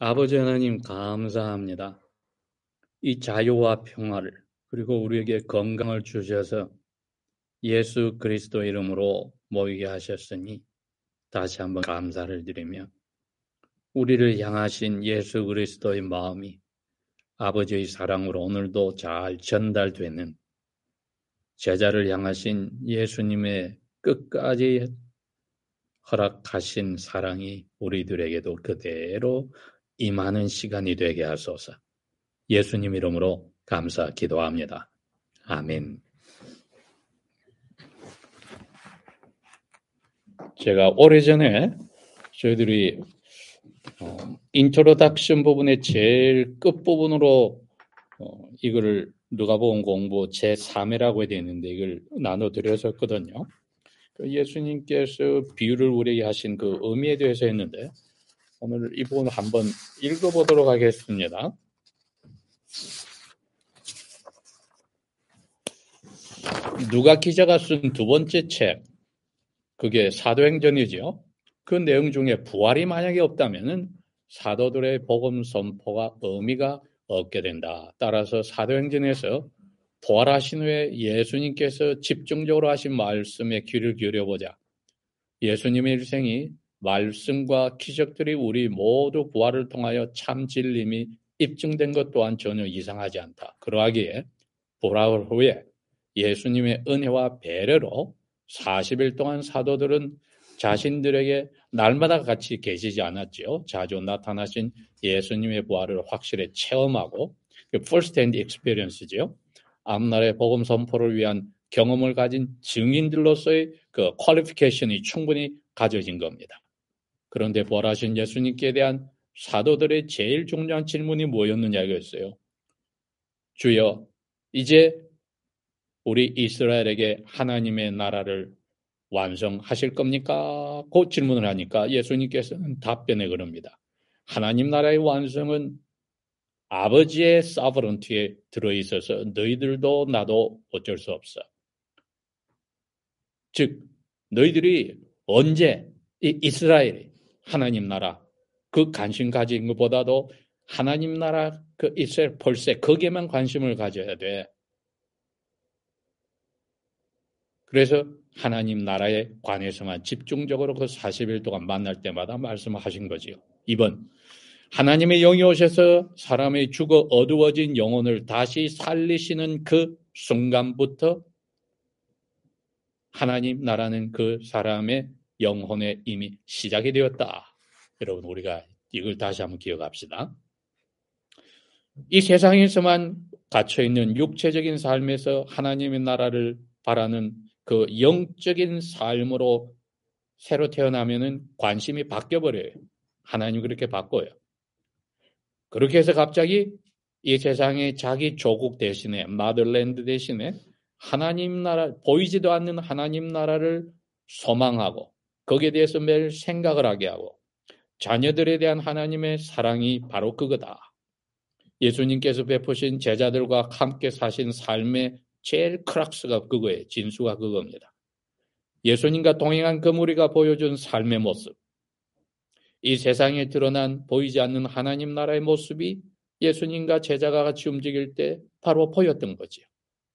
아버지 하나님 감사합니다. 이 자유와 평화를 그리고 우리에게 건강을 주셔서 예수 그리스도 이름으로 모이게 하셨으니 다시 한번 감사를 드리며 우리를 향하신 예수 그리스도의 마음이 아버지의 사랑으로 오늘도 잘 전달되는 제자를 향하신 예수님의 끝까지 허락하신 사랑이 우리들에게도 그대로 임하는 시간이 되게 하소서. 예수님 이름으로 감사 기도합니다. 아멘. 제가 오래전에 저희들이 인트로덕션 부분의 제일 끝부분으로 이거를 누가복음 공부 제3회라고 해야 되는데 이걸 나눠드렸었거든요. 예수님께서 비유를 우리에게 하신 그 의미에 대해서 했는데 오늘 이 부분을 한번 읽어보도록 하겠습니다. 누가 기자가 쓴 두 번째 책, 그게 사도행전이죠. 그 내용 중에 부활이 만약에 없다면은 사도들의 복음 선포가 의미가 없게 된다. 따라서 사도행전에서 부활하신 후에 예수님께서 집중적으로 하신 말씀에 귀를 기울여보자. 예수님의 일생이 말씀과 기적들이 우리 모두 부활을 통하여 참 진림이 입증된 것 또한 전혀 이상하지 않다. 그러하기에 부활 후에 예수님의 은혜와 배려로 40일 동안 사도들은 자신들에게 날마다 같이 계시지 않았지요. 자주 나타나신 예수님의 부활을 확실히 체험하고 first hand experience지요. 앞날의 복음 선포를 위한 경험을 가진 증인들로서의 그 퀄리피케이션이 충분히 가져진 겁니다. 그런데 부활하신 예수님께 대한 사도들의 제일 중요한 질문이 뭐였느냐 이거였어요. 주여, 이제 우리 이스라엘에게 하나님의 나라를 완성하실 겁니까? 그 질문을 하니까 예수님께서는 답변에 그럽니다. 하나님 나라의 완성은 아버지의 서버런티에 들어있어서 너희들도 나도 어쩔 수 없어. 즉 너희들이 언제 이 이스라엘이 하나님 나라 그 관심 가진 것보다도 하나님 나라 그 이스라엘 펄세 거기에만 관심을 가져야 돼. 그래서 하나님 나라에 관해서만 집중적으로 그 40일 동안 만날 때마다 말씀하신 거지요. 2번, 하나님의 영이 오셔서 사람의 죽어 어두워진 영혼을 다시 살리시는 그 순간부터 하나님 나라는 그 사람의 영혼에 이미 시작이 되었다. 여러분, 우리가 이걸 다시 한번 기억합시다. 이 세상에서만 갇혀있는 육체적인 삶에서 하나님의 나라를 바라는 그 영적인 삶으로 새로 태어나면은 관심이 바뀌어버려요. 하나님 그렇게 바꿔요. 그렇게 해서 갑자기 이 세상에 자기 조국 대신에, 마들랜드 대신에 하나님 나라, 보이지도 않는 하나님 나라를 소망하고 거기에 대해서 매일 생각을 하게 하고 자녀들에 대한 하나님의 사랑이 바로 그거다. 예수님께서 베푸신 제자들과 함께 사신 삶의 제일 크락스가 그거예요. 진수가 그겁니다. 예수님과 동행한 그 무리가 보여준 삶의 모습. 이 세상에 드러난 보이지 않는 하나님 나라의 모습이 예수님과 제자가 같이 움직일 때 바로 보였던 거죠.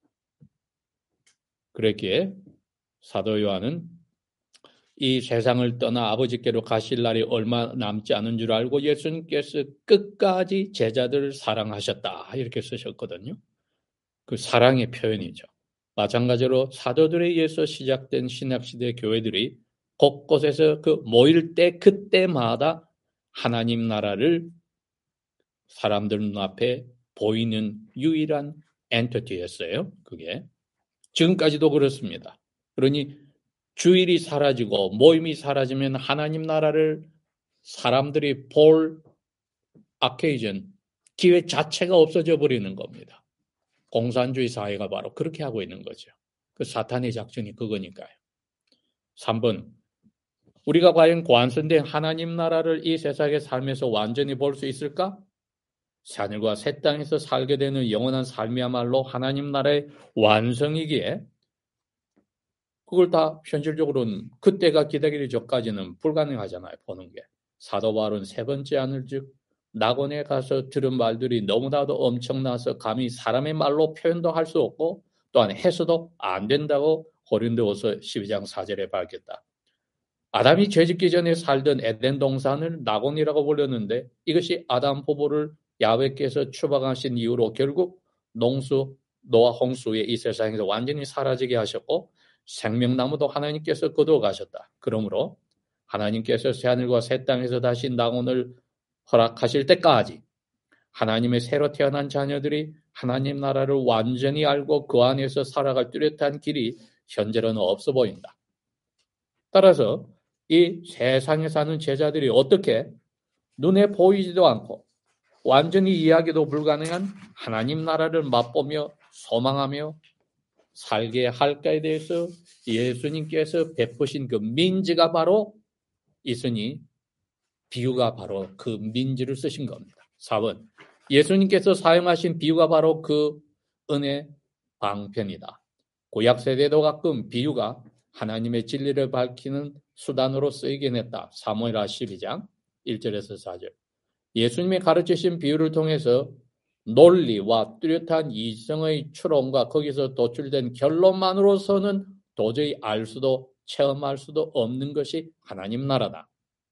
그랬기에 사도 요한은 이 세상을 떠나 아버지께로 가실 날이 얼마 남지 않은 줄 알고 예수님께서 끝까지 제자들을 사랑하셨다 이렇게 쓰셨거든요. 그 사랑의 표현이죠. 마찬가지로 사도들에 의해서 시작된 신약시대 교회들이 곳곳에서 그 모일 때 그때마다 하나님 나라를 사람들 눈앞에 보이는 유일한 엔티티였어요. 그게 지금까지도 그렇습니다. 그러니 주일이 사라지고 모임이 사라지면 하나님 나라를 사람들이 볼 아케이전 기회 자체가 없어져 버리는 겁니다. 공산주의 사회가 바로 그렇게 하고 있는 거죠. 그 사탄의 작전이 그거니까요. 3번, 우리가 과연 완성된 하나님 나라를 이 세상의 삶에서 완전히 볼 수 있을까? 하늘과 새 땅에서 살게 되는 영원한 삶이야말로 하나님 나라의 완성이기에 그걸 다 현실적으로는 그때가 기다리기 전까지는 불가능하잖아요. 보는 게. 사도 바울은 세 번째 하늘 즉 낙원에 가서 들은 말들이 너무나도 엄청나서 감히 사람의 말로 표현도 할 수 없고 또한 해서도 안 된다고 고린도후서 12장 4절에 밝혔다. 아담이 죄짓기 전에 살던 에덴 동산을 낙원이라고 불렸는데 이것이 아담 부부를 야훼께서 추방하신 이후로 결국 노아 홍수에 이 세상에서 완전히 사라지게 하셨고 생명나무도 하나님께서 거두어 가셨다. 그러므로 하나님께서 새하늘과 새 땅에서 다시 낙원을 허락하실 때까지 하나님의 새로 태어난 자녀들이 하나님 나라를 완전히 알고 그 안에서 살아갈 뚜렷한 길이 현재로는 없어 보인다. 따라서 이 세상에 사는 제자들이 어떻게 눈에 보이지도 않고 완전히 이해하기도 불가능한 하나님 나라를 맛보며 소망하며 살게 할까에 대해서 예수님께서 베푸신 그 민지가 바로 있으니 비유가 바로 그 민지를 쓰신 겁니다. 4번 예수님께서 사용하신 비유가 바로 그 은혜 방편이다. 구약 세대도 가끔 비유가 하나님의 진리를 밝히는 수단으로 쓰이긴 했다. 사무엘하 12장 1절에서 4절. 예수님이 가르치신 비유를 통해서 논리와 뚜렷한 이성의 추론과 거기서 도출된 결론만으로서는 도저히 알 수도 체험할 수도 없는 것이 하나님 나라다.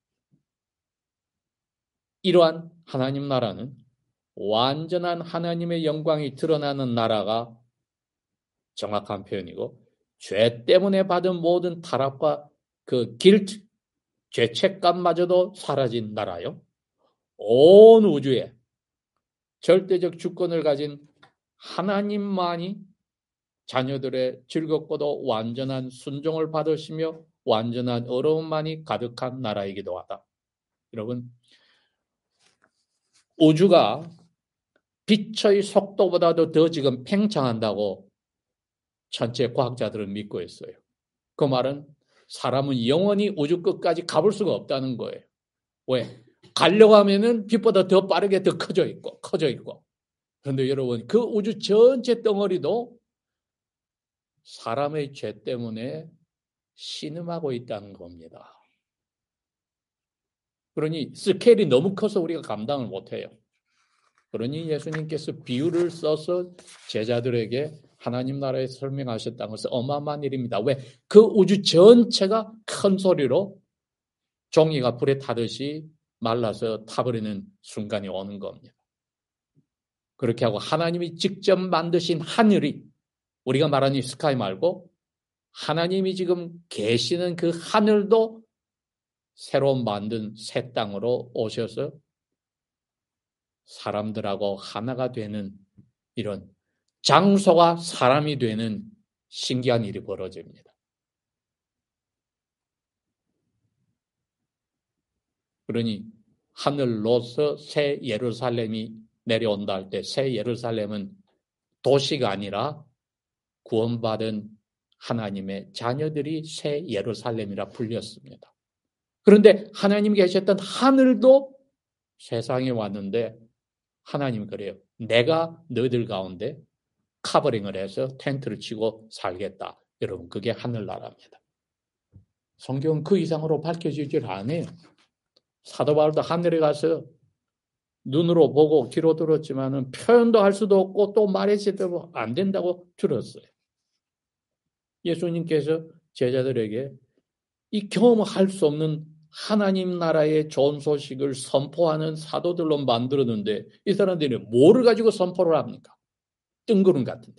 이러한 하나님 나라는 완전한 하나님의 영광이 드러나는 나라가 정확한 표현이고 죄 때문에 받은 모든 타락과 그 guilt, 죄책감마저도 사라진 나라요. 온 우주에 절대적 주권을 가진 하나님만이 자녀들의 즐겁고도 완전한 순종을 받으시며 완전한 어려움만이 가득한 나라이기도 하다. 여러분, 우주가 빛의 속도보다도 더 지금 팽창한다고 전체 과학자들은 믿고 있어요. 그 말은 사람은 영원히 우주 끝까지 가볼 수가 없다는 거예요. 왜? 가려고 하면은 빛보다 더 빠르게 더 커져 있고. 그런데 여러분, 그 우주 전체 덩어리도 사람의 죄 때문에 신음하고 있다는 겁니다. 그러니 스케일이 너무 커서 우리가 감당을 못해요. 그러니 예수님께서 비유를 써서 제자들에게 하나님 나라에 설명하셨다는 것은 어마어마한 일입니다. 왜? 그 우주 전체가 큰 소리로 종이가 불에 타듯이 말라서 타버리는 순간이 오는 겁니다. 그렇게 하고 하나님이 직접 만드신 하늘이 우리가 말하는 스카이 말고 하나님이 지금 계시는 그 하늘도 새로 만든 새 땅으로 오셔서 사람들하고 하나가 되는 이런 장소가 사람이 되는 신기한 일이 벌어집니다. 그러니 하늘로서 새 예루살렘이 내려온다 할 때 새 예루살렘은 도시가 아니라 구원받은 하나님의 자녀들이 새 예루살렘이라 불렸습니다. 그런데 하나님이 계셨던 하늘도 세상에 왔는데 하나님이 그래요. 내가 너희들 가운데 커버링을 해서 텐트를 치고 살겠다. 여러분, 그게 하늘나라입니다. 성경은 그 이상으로 밝혀지질 않아요. 사도 바울도 하늘에 가서 눈으로 보고 귀로 들었지만은 표현도 할 수도 없고 또 말해서도 안 된다고 들었어요. 예수님께서 제자들에게 이 경험할 수 없는 하나님 나라의 좋은 소식을 선포하는 사도들로 만들었는데 이 사람들이 뭐를 가지고 선포를 합니까? 뜬구름 같은데.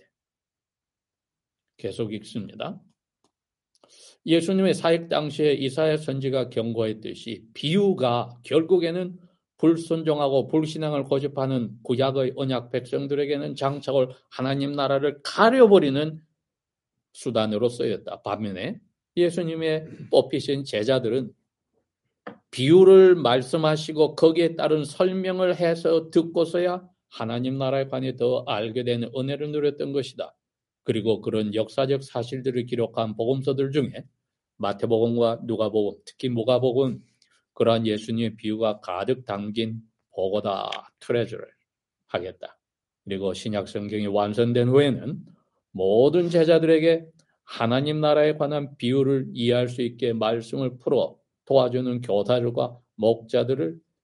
계속 읽습니다. 예수님의 사역 당시에 이사야 선지가 경고했듯이 비유가 결국에는 불순종하고 불신앙을 고집하는 구약의 언약 백성들에게는 장착을 하나님 나라를 가려버리는 수단으로 쓰였다. 반면에 예수님의 뽑히신 제자들은 비유를 말씀하시고 거기에 따른 설명을 해서 듣고서야 하나님 나라에 관해 더 알게 되는 은혜를 누렸던 것이다. 그리고 그런 역사적 사실들을 기록한 복음서들 중에 마태복음과 누가복음, 특히 누가복음은 그러한 예수님의 비유가 가득 담긴 보고다, 트레저를 하겠다. 그리고 신약 성경이 완성된 후에는 모든 제자들에게 하나님 나라에 관한 비유를 이해할 수 있게 말씀을 풀어 도와주는 교사들과 목자들을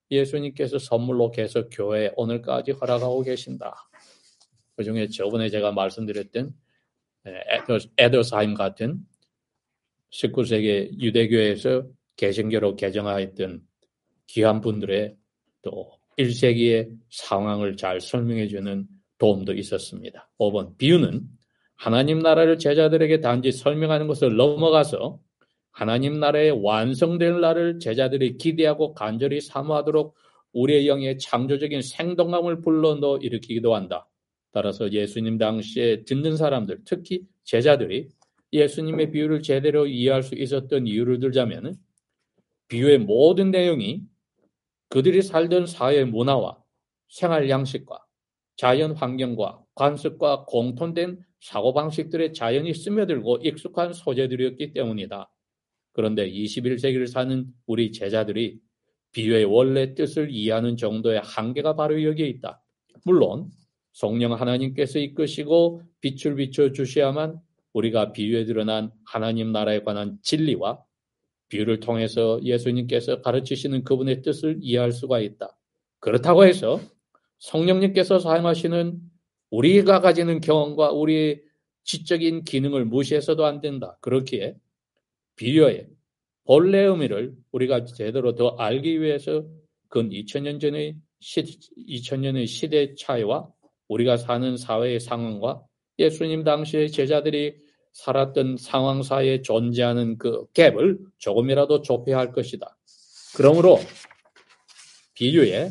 예수님께서 선물로 계속 교회에 오늘까지 허락하고 계신다. 그중에 저번에 제가 말씀드렸던 에더스하임 같은 19세기 유대교에서 개신교로 개정하였던 귀한 분들의 또 1세기의 상황을 잘 설명해 주는 도움도 있었습니다. 5번, 비유는 하나님 나라를 제자들에게 단지 설명하는 것을 넘어가서 하나님 나라의 완성될 날을 제자들이 기대하고 간절히 사모하도록 우리의 영에 창조적인 생동감을 불러넣어 일으키기도 한다. 따라서 예수님 당시에 듣는 사람들, 특히 제자들이 예수님의 비유를 제대로 이해할 수 있었던 이유를 들자면 비유의 모든 내용이 그들이 살던 사회 문화와 생활 양식과 자연 환경과 관습과 공통된 사고방식들의 자연히 스며들고 익숙한 소재들이었기 때문이다. 그런데 21세기를 사는 우리 제자들이 비유의 원래 뜻을 이해하는 정도의 한계가 바로 여기에 있다. 물론 성령 하나님께서 이끄시고 빛을 비춰 주셔야만 우리가 비유에 드러난 하나님 나라에 관한 진리와 비유를 통해서 예수님께서 가르치시는 그분의 뜻을 이해할 수가 있다. 그렇다고 해서 성령님께서 사용하시는 우리가 가지는 경험과 우리의 지적인 기능을 무시해서도 안 된다. 그렇기에 비유의 본래 의미를 우리가 제대로 더 알기 위해서 근 2000년의 시대 차이와 우리가 사는 사회의 상황과 예수님 당시의 제자들이 살았던 상황 사이에 존재하는 그 갭을 조금이라도 좁혀야 할 것이다. 그러므로 비유에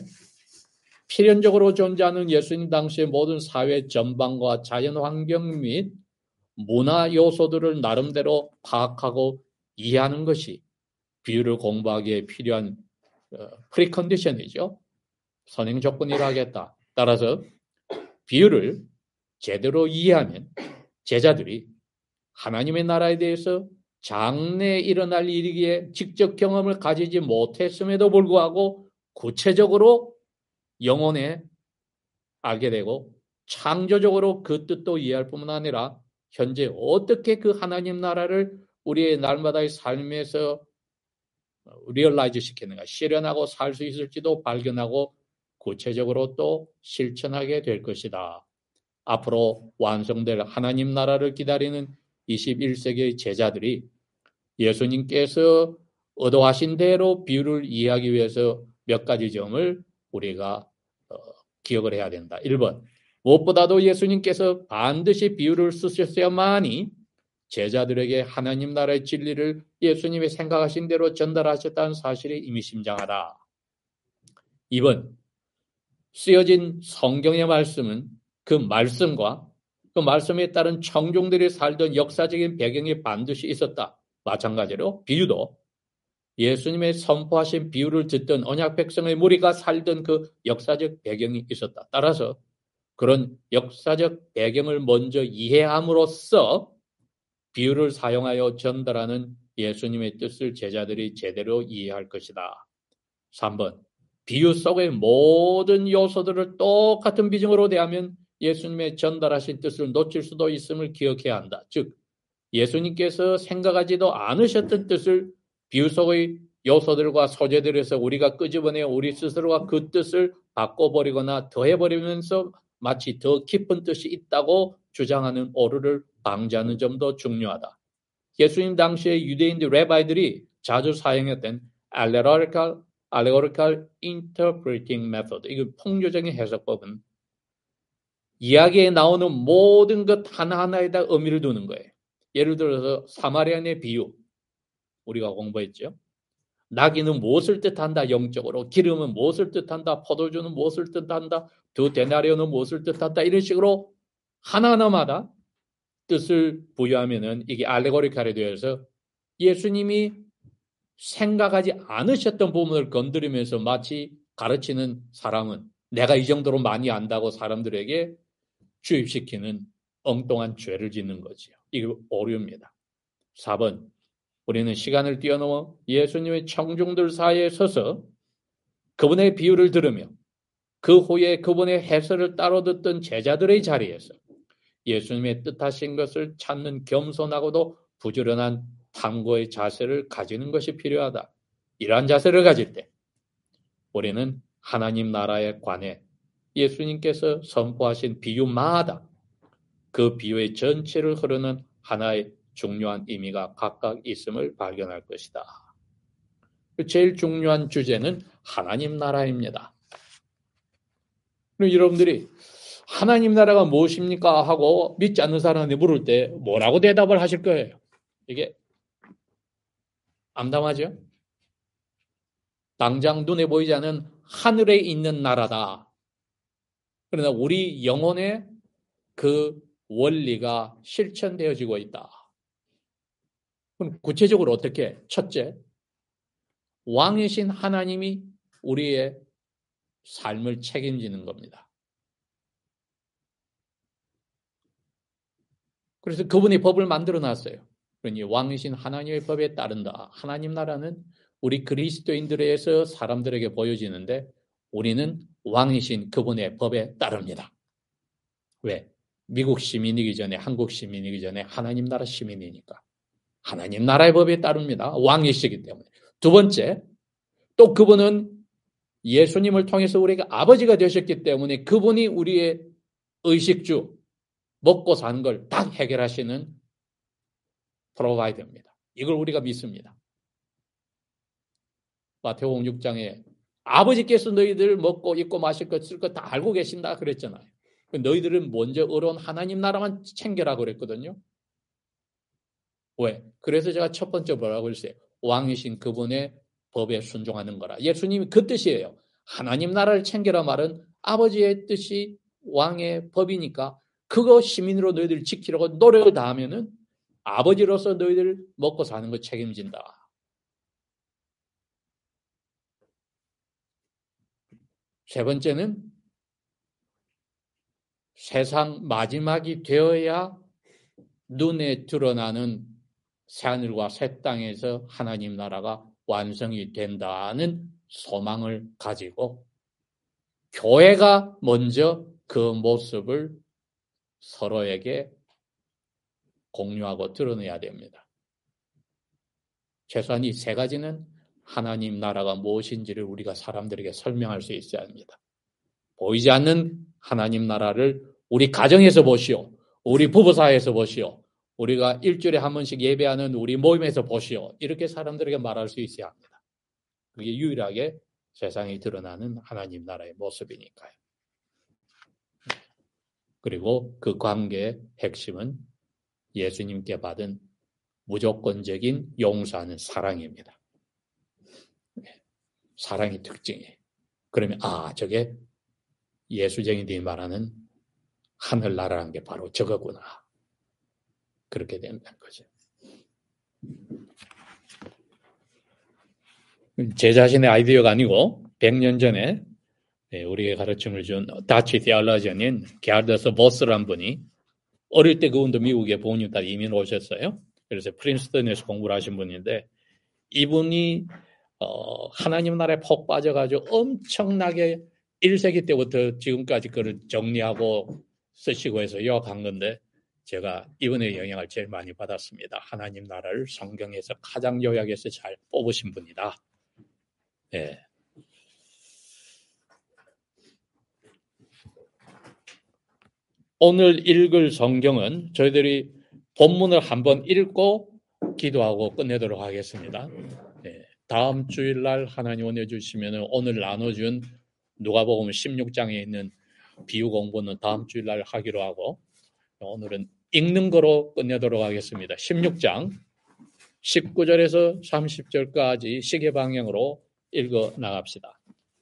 필연적으로 존재하는 예수님 당시의 모든 사회 전반과 자연 환경 및 문화 요소들을 나름대로 파악하고 이해하는 것이 비유를 공부하기에 필요한 프리컨디션이죠. 선행 조건이라 하겠다. 따라서 비유를 제대로 이해하면 제자들이 하나님의 나라에 대해서 장래에 일어날 일이기에 직접 경험을 가지지 못했음에도 불구하고 구체적으로 영혼에 알게 되고 창조적으로 그 뜻도 이해할 뿐만 아니라 현재 어떻게 그 하나님 나라를 우리의 날마다의 삶에서 리얼라이즈 시키는가, 실현하고 살 수 있을지도 발견하고 구체적으로 또 실천하게 될 것이다. 앞으로 완성될 하나님 나라를 기다리는 21세기의 제자들이 예수님께서 의도하신 대로 비유를 이해하기 위해서 몇 가지 점을 우리가 기억을 해야 된다. 1번, 무엇보다도 예수님께서 반드시 비유를 쓰셨어야만이 제자들에게 하나님 나라의 진리를 예수님이 생각하신 대로 전달하셨다는 사실이 의미심장하다. 2번, 쓰여진 성경의 말씀은 그 말씀과 그 말씀에 따른 청중들이 살던 역사적인 배경이 반드시 있었다. 마찬가지로 비유도 예수님의 선포하신 비유를 듣던 언약 백성의 무리가 살던 그 역사적 배경이 있었다. 따라서 그런 역사적 배경을 먼저 이해함으로써 비유를 사용하여 전달하는 예수님의 뜻을 제자들이 제대로 이해할 것이다. 3번, 비유 속의 모든 요소들을 똑같은 비중으로 대하면 예수님의 전달하신 뜻을 놓칠 수도 있음을 기억해야 한다. 즉, 예수님께서 생각하지도 않으셨던 뜻을 비유 속의 요소들과 소재들에서 우리가 끄집어내어 우리 스스로가 그 뜻을 바꿔버리거나 더해버리면서 마치 더 깊은 뜻이 있다고 주장하는 오류를 방지하는 점도 중요하다. 예수님 당시의 유대인들 레바이들이 자주 사용했던 allegorical interpreting method, 이거 폭력적인 해석법은 이야기에 나오는 모든 것 하나하나에다 의미를 두는 거예요. 예를 들어서 사마리아인의 비유, 우리가 공부했죠. 나귀는 무엇을 뜻한다 영적으로, 기름은 무엇을 뜻한다, 포도주는 무엇을 뜻한다, 두 데나리온은 무엇을 뜻한다, 이런 식으로 하나하나마다 뜻을 부여하면은 이게 알레고리칼에 대해서 예수님이 생각하지 않으셨던 부분을 건드리면서 마치 가르치는 사람은 내가 이 정도로 많이 안다고 사람들에게 주입시키는 엉뚱한 죄를 짓는 거지요. 이거 오류입니다. 4번, 우리는 시간을 뛰어넘어 예수님의 청중들 사이에 서서 그분의 비유를 들으며 그 후에 그분의 해설을 따로 듣던 제자들의 자리에서 예수님의 뜻하신 것을 찾는 겸손하고도 부지런한 탐구의 자세를 가지는 것이 필요하다. 이러한 자세를 가질 때 우리는 하나님 나라에 관해 예수님께서 선포하신 비유마다 그 비유의 전체를 흐르는 하나의 중요한 의미가 각각 있음을 발견할 것이다. 제일 중요한 주제는 하나님 나라입니다. 여러분들이 하나님 나라가 무엇입니까? 하고 믿지 않는 사람한테 물을 때 뭐라고 대답을 하실 거예요? 이게 암담하죠? 당장 눈에 보이지 않는 하늘에 있는 나라다. 그러나 우리 영혼에 그 원리가 실천되어지고 있다. 그럼 구체적으로 어떻게? 첫째, 왕이신 하나님이 우리의 삶을 책임지는 겁니다. 그래서 그분이 법을 만들어 놨어요. 그러니 왕이신 하나님의 법에 따른다. 하나님 나라는 우리 그리스도인들에서 사람들에게 보여지는데 우리는 왕이신 그분의 법에 따릅니다. 왜? 미국 시민이기 전에 한국 시민이기 전에 하나님 나라 시민이니까. 하나님 나라의 법에 따릅니다. 왕이시기 때문에. 두 번째, 또 그분은 예수님을 통해서 우리가 아버지가 되셨기 때문에 그분이 우리의 의식주, 먹고 사는 걸 다 해결하시는 프로바이더입니다. 이걸 우리가 믿습니다. 마태복음 6장에 아버지께서 너희들 먹고 입고 마실 것 쓸 것 다 알고 계신다 그랬잖아요. 너희들은 먼저 의로운 하나님 나라만 챙겨라 그랬거든요. 왜? 그래서 제가 첫 번째 뭐라고 했어요? 왕이신 그분의 법에 순종하는 거라. 예수님이 그 뜻이에요. 하나님 나라를 챙겨라 말은 아버지의 뜻이 왕의 법이니까 그거 시민으로 너희들 지키려고 노력을 다하면은 아버지로서 너희들 먹고 사는 거 책임진다. 세 번째는 세상 마지막이 되어야 눈에 드러나는 새하늘과 새 땅에서 하나님 나라가 완성이 된다는 소망을 가지고 교회가 먼저 그 모습을 서로에게 공유하고 드러내야 됩니다. 최소한 이 세 가지는 하나님 나라가 무엇인지를 우리가 사람들에게 설명할 수 있어야 합니다. 보이지 않는 하나님 나라를 우리 가정에서 보시오. 우리 부부사이에서 보시오. 우리가 일주일에 한 번씩 예배하는 우리 모임에서 보시오. 이렇게 사람들에게 말할 수 있어야 합니다. 그게 유일하게 세상에 드러나는 하나님 나라의 모습이니까요. 그리고 그 관계의 핵심은 예수님께 받은 무조건적인 용서하는 사랑입니다. 사랑의 특징이에요. 그러면 저게 예수쟁이들이 말하는 하늘나라라는 게 바로 저거구나. 그렇게 된다는 거죠. 제 자신의 아이디어가 아니고 100년 전에 우리에게 가르침을 준 다치 테올로지언인 게르더스 보스라는 분이 어릴 때 그분도 미국에 부모님 따라 이민 오셨어요. 그래서 프린스턴에서 공부를 하신 분인데 이분이 하나님 나라에 푹 빠져가지고 엄청나게 1세기 때부터 지금까지 그걸 정리하고 쓰시고 해서 요약한 건데 제가 이분의 영향을 제일 많이 받았습니다. 하나님 나라를 성경에서 가장 요약해서 잘 뽑으신 분이다. 예. 오늘 읽을 성경은 저희들이 본문을 한번 읽고 기도하고 끝내도록 하겠습니다. 예. 다음 주일날 하나님 은혜 주시면 오늘 나눠준 누가복음 16장에 있는 비유 공부는 다음 주일날 하기로 하고 오늘은 읽는 거로 끝내도록 하겠습니다. 16장 19절에서 30절까지 시계 방향으로 읽어 나갑시다.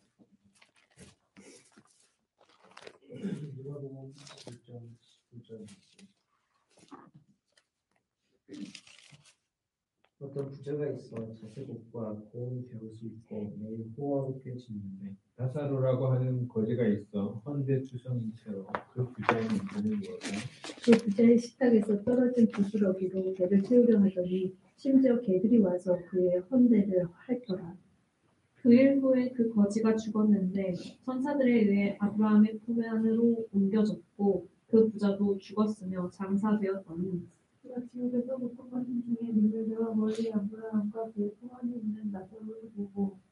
어떤 부자가 있어 자색옷과 고운 베옷을 입고 매일 호화롭게 지내는데 나사로라고 하는 거지가 있어 헌데 투성인 채로 그 부자의 문제는 무엇이냐? 그 부자의 식탁에서 떨어진 부스러기로 배를 채우려 하더니 심지어 개들이 와서 그의 헌대를 핥더라. 그 일 후에 그 거지가 죽었는데 천사들에 의해 아브라함의 품 안으로 옮겨졌고 그 부자도 죽었으며 장사되었더니 그가 지옥에서 고통받는 중에 눈을 들어 멀리 아브라함과 그의 품 안에 있는 나사로를 보고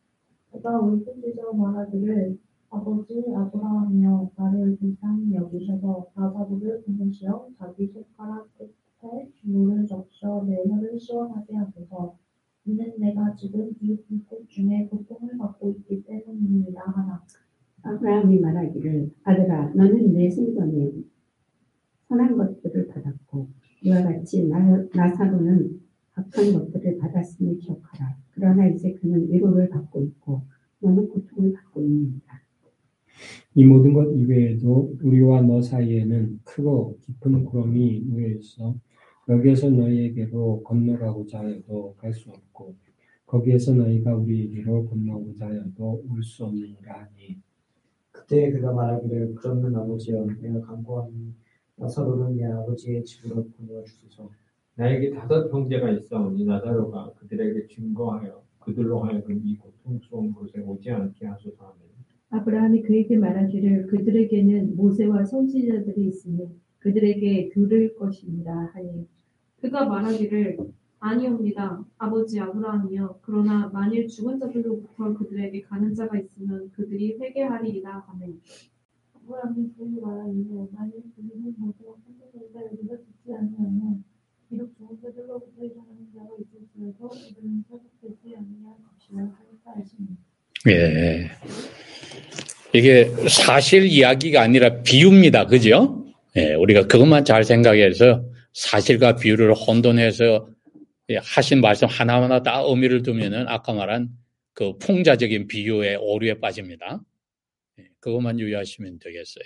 그가 울부짖어 말하기를 아버지 아브라함이여 나를 불쌍히 여기셔서 나사로를 보내시어 자기 손가락 끝에 물을 적셔 내 혀를 시원하게 하소서. 이는 내가 지금 이 불꽃 중에 고통을 받고 있기 때문입니다 하나. 아브라함이 말하기를 아들아 너는 내 생전에 선한 것들을 받았고 이와 같이 나사로는 악한 것들을 받았음을 기억하라. 그러나 이제 그는 위로를 받고 있고 너는 고통을 받고 있느니라. 이 모든 것 이외에도 우리와 너 사이에는 크고 깊은 구름이 놓여 있어 여기에서 너희에게로 건너가고자 하여도 갈 수 없고 거기에서 너희가 우리에게로 건너고자 하여도 올 수 없느니라 하니 그때 그가 말하기를 그러면 아버지여 내가 간구하니 나사로는 내 아버지의 집으로 보내어 주소서. 나에게 5 형제가 있사오니 나사로가 그들에게 증거하여 그들로 하여금 이 고통스러운 곳에 오지 않게 하소서 하며 아브라함이 그에게 말하기를 그들에게는 모세와 선지자들이 있으니 그들에게 들을 것입니다 하니 그가 말하기를 아니옵니다. 아버지 아브라함이여 그러나 만일 죽은 자들로부터 그들에게 가는 자가 있으면 그들이 회개하리이다 하네. 아브라함이 그에게 말하기를 만일 그들은 모세와 선지자들과 여기서 듣지 아니하면 비록 좋은 자들로부터 일어나는 자가 있을지라도 그들은 설득되지 아니할 것이라 하였다 하시니. 예. 이게 사실 이야기가 아니라 비유입니다. 그죠? 예, 우리가 그것만 잘 생각해서 사실과 비유를 혼돈해서 하신 말씀 하나하나 다 의미를 두면은 아까 말한 그 풍자적인 비유의 오류에 빠집니다. 그것만 유의하시면 되겠어요.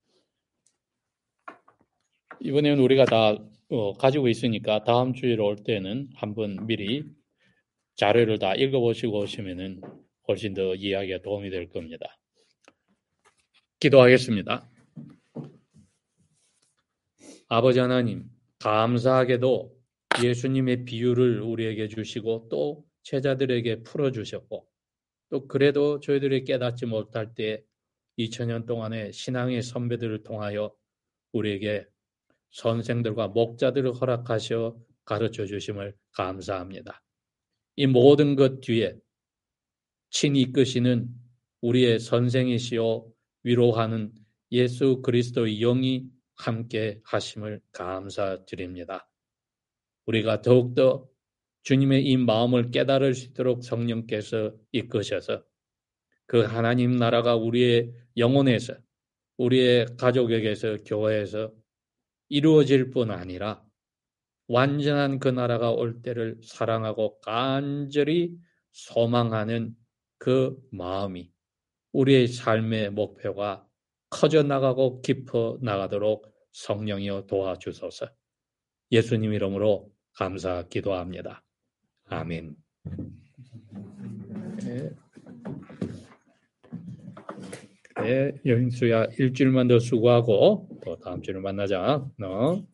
이번에는 우리가 다 가지고 있으니까 다음 주에 올 때는 한번 미리 자료를 다 읽어보시고 오시면은 훨씬 더 이해하기가 도움이 될 겁니다. 기도하겠습니다. 아버지 하나님, 감사하게도 예수님의 비유를 우리에게 주시고 또 제자들에게 풀어주셨고 또 그래도 저희들이 깨닫지 못할 때 2000년 동안의 신앙의 선배들을 통하여 우리에게 선생들과 목자들을 허락하셔 가르쳐 주심을 감사합니다. 이 모든 것 뒤에 친히 이끄시는 우리의 선생이시오 위로하는 예수 그리스도의 영이 함께 하심을 감사드립니다. 우리가 더욱더 주님의 이 마음을 깨달을 수 있도록 성령께서 이끄셔서 그 하나님 나라가 우리의 영혼에서 우리의 가족에게서 교회에서 이루어질 뿐 아니라 완전한 그 나라가 올 때를 사랑하고 간절히 소망하는 그 마음이 우리의 삶의 목표가 커져 나가고 깊어 나가도록 성령이여 도와주소서. 예수님 이름으로 감사 기도합니다. 아멘. 네, 여인수야 일주일만 더 수고하고 또 다음 주에 만나자.